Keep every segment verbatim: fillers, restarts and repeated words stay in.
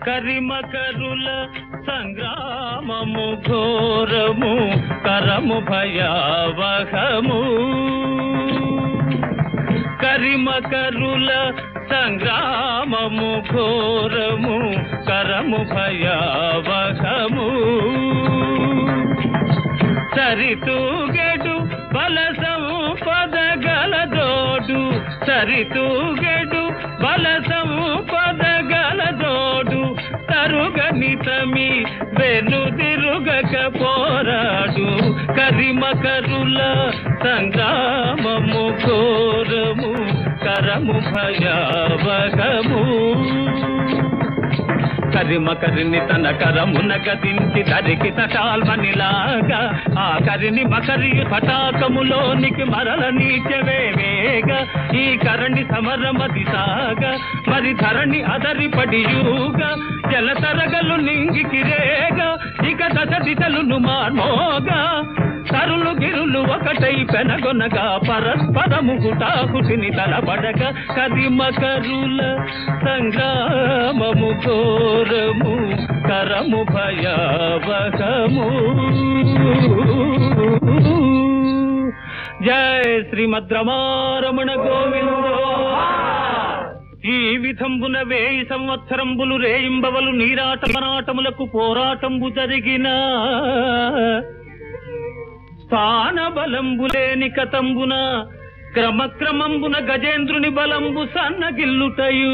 కరిమకరుల సంగ్రామము ఘోరము కరము భయావహము కరిమకరుల సంగ్రామము ఘోరము కరము భయావహము సరితూగెడు బల సంపద గలదోడు సరితూగెడు బల సంపద గలదోడు తరుగనితమి వెనుదిరుగక పోరాడు కరిమకరుల సంగ్రామము ఘోరము కరము భయావహము కరిమకరిని తన కరమున గదించి దరికి తటాల్మనిలాగా ఆ కరిని మకరియు తటాకములోనికి మరల నీచవేవేగ ఈ కరణి సమరమది సాగా మరి ధరణి అదరి పడియూగా జలతరగలు నింగికిరేగా ఇక దశ దిశలును మార్మోగా తరులు గిరులు ఒకటై పెనగొనగా పరస్పరము గుటాకుటిని తలబడక కరిమకరుల సంగ్రామము ఘోరము కరము భయావహము. జయ శ్రీమద్ రమారమణ గోవిందో. ఈ విధంబున వేయి సంవత్సరంబులు రేయింబవలు నీరాట నాటములకు పోరాటంబు జరిగిన స్థాన బలంబులేని కతంబున క్రమక్రమంబున గజేంద్రుని బలంబు సన్నగిల్లుటయు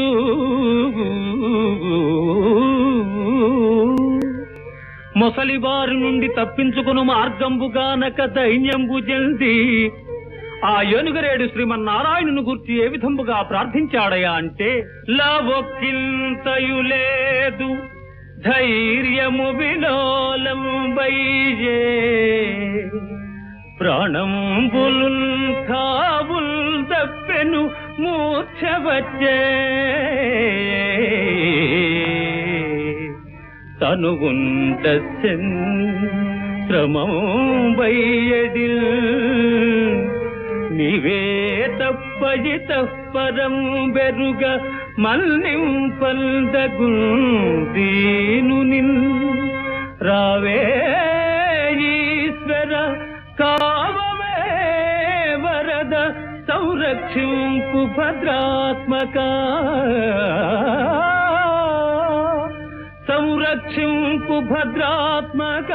మొసలివారి నుండి తప్పించుకును మార్గంబుగానక దైన్యంబు జల్ది ఆ ఏనుగరేడు శ్రీమన్నారాయణుని గుర్చి ఏ విధంబుగా ప్రార్థించాడయా అంటే లవొక్కింతయు లేదు ధైర్యము విలోలం బైజే ప్రాణంబులున్ కావుల్ దప్పెను మూర్ఛ వచ్చే తనుగుంట శ్రమం బయ్యడిల్ నీవే తప్పజి తప్పరం బెరుగ మల్నింపల్దగు దీను నిన్ రావే ఈశ్వర కావవే వరద సంరక్షింపు భద్రాత్మక సంరక్షింపు భద్రాత్మక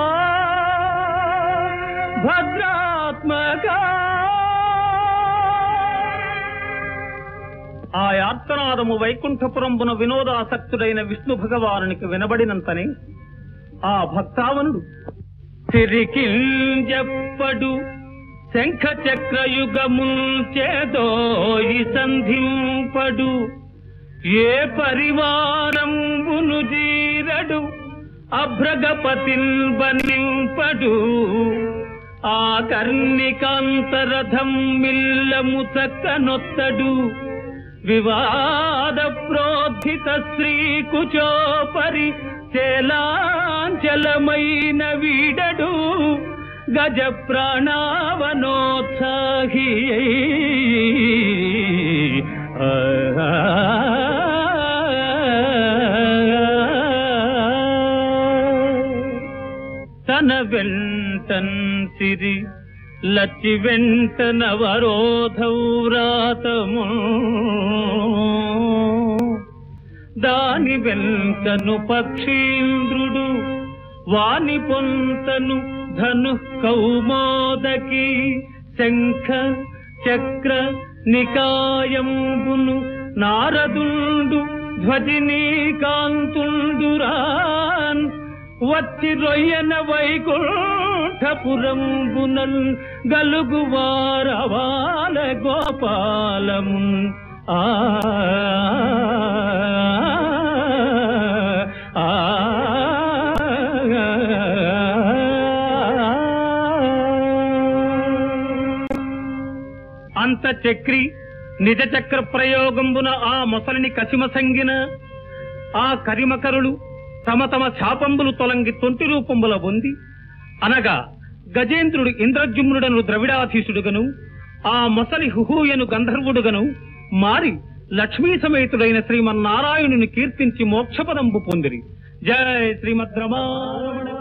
భద్రాత్మక. ఆ యార్తనాదము వైకుంఠపురంబున వినోదాసక్తుడైన విష్ణు భగవానునికి వినబడినంతనే ఆ భక్తావనుడు తిరికింజప్పడు శంఖ చక్రయుగముంచేదోయి సంధింపడు ఏ పరివారంబును జీరడు అభ్రగపతిల్ బనింపడు ఆ కర్ణికాంతరథం మిల్లము చక్కనొత్తడు వివాద ప్రోద్ధిత శ్రీ కుచోపరి చేలాంచలమైన వీడడు గజ ప్రాణావనోత్సాహి తన వెంటన్ సిరి లచ్చి వెంట నవరోధౌరాతము దాని వెంకను పక్షీంద్రుడు వాని పొంతను ధను కౌమోదకి శంఖ చక్ర నికాయంబును నారదుండు ధ్వజినీ కాంతుండురాన్ వచ్చి రొయ్యన వైకుంఠపురంబునల్ గలుగువారవాల గోపాలమున్ ఆ అంత చక్రి నిజ చక్ర ప్రయోగంబున ఆ మొసలిని కసిమసంగిన ఆ కరిమకరులు తమ తమ శాపంబులు తొలంగి తొంటి రూపంబుల పొంది అనగా గజేంద్రుడు ఇంద్రజుమ్నుడను ద్రవిడాధీశుడుగను ఆ మొసలి హుహూయను గంధర్వుడుగను మారి లక్ష్మీ సమేతుడైన శ్రీమన్నారాయణుని కీర్తించి మోక్షపదంబు పొందిరి. జయ శ్రీమద్ రమణ.